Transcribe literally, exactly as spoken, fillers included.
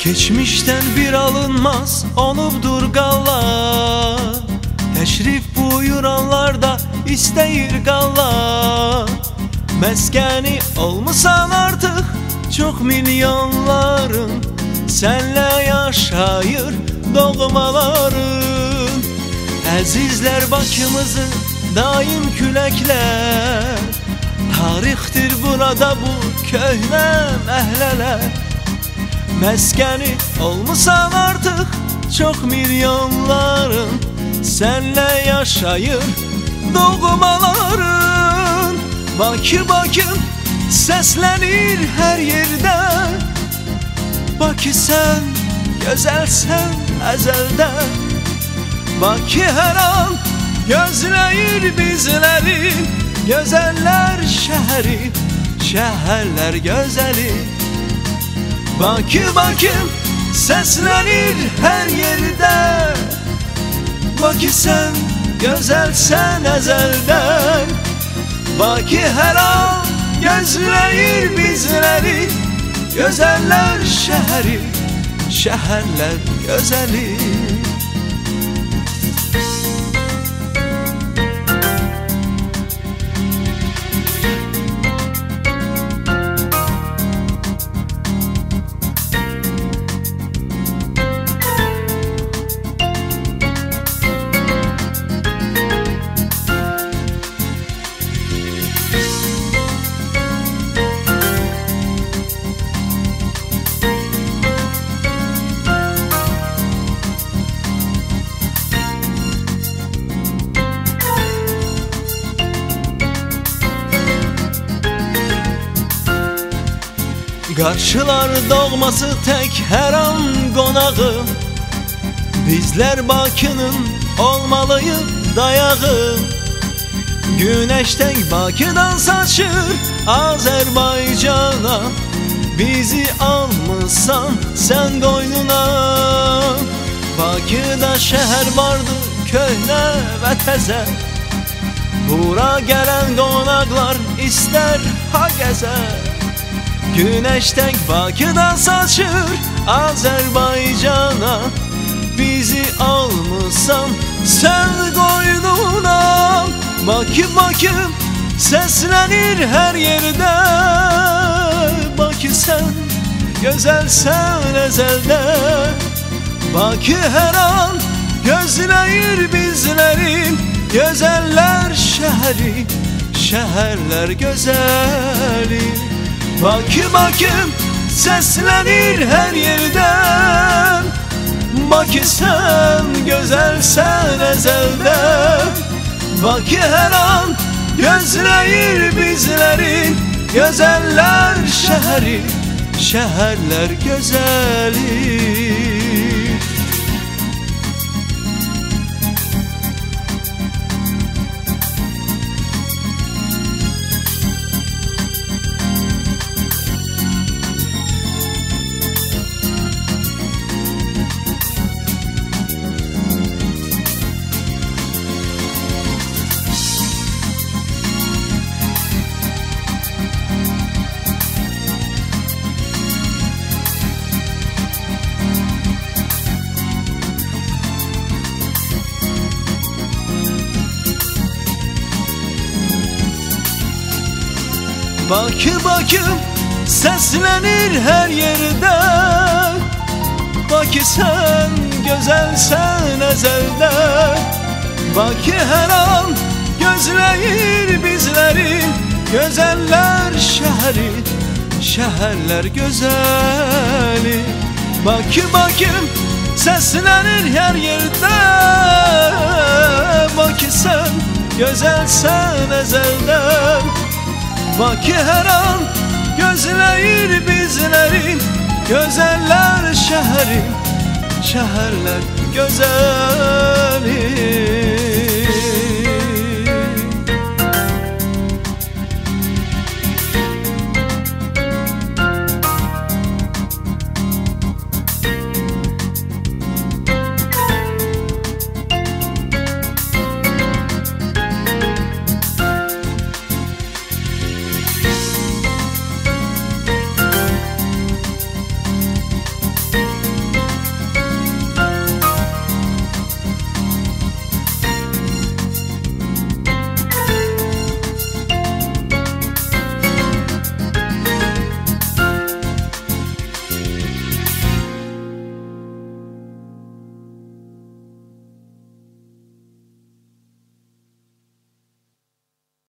Geçmişten bir alınmaz olubdur qalla, təşrif buyuranlarda istəyir qalla. Məskəni olmusan artıq çox milyonların, sənlə yaşayır doğmaların. Əzizlər Bakımızı daim küləklər, tarixdir burada bu köhnə məhlələr. Məskəni olmusan artıq çox milyonların, sənlə yaşayır doğmaların. Bakı, Bakım səslənir hər yerdə, Bakı sən gözəlsən əzəldən. Bakı hər an gözləyir bizləri, gözəllər şəhəri, şəhərlər gözəli. Bakı, Bakım səslənir hər yerdə, Bakı sən gözəlsən əzəldən. Bakı hər an gözləyir bizləri, gözəllər şəhəri, şəhərlər gözəli. Qarşılar doğması tək hər an qonağı, bizlər Bakının olmalıyıq dayağı. Günəş tək Bakıdan saçır Azərbaycana, bizi almısan sən qoynuna. Bakıda şəhər vardı köhnə və təzə, bura gələn qonaqlar istər ha gəzər. Günəş tək Bakıdan saçır Azərbaycana, bizi almısan sən qoynuna. Bakı, Bakım səslənir hər yerdə, Bakı sən gözəlsən əzəldən. Bakı hər an gözləyir bizləri, gözəllər şəhəri, şəhərlər gözəli. Bakı, Bakım səslənir hər yerdən, Bakı sən gözəlsən əzəldən. Bakı hər an gözləyir bizləri, gözəllər şəhəri, şəhərlər gözəli. Bakı, Bakım səslənir hər yerdə, Bakı sən gözəlsən əzəldən. Bakı hər an gözləyir bizləri, gözəllər şəhəri, şəhərlər gözəli. Bakı, Bakım səslənir hər yerdə, Bakı sən gözəlsən əzəldən. Bakı hər an gözləyir bizləri, gözəllər şəhəri, şəhərlər gözəli.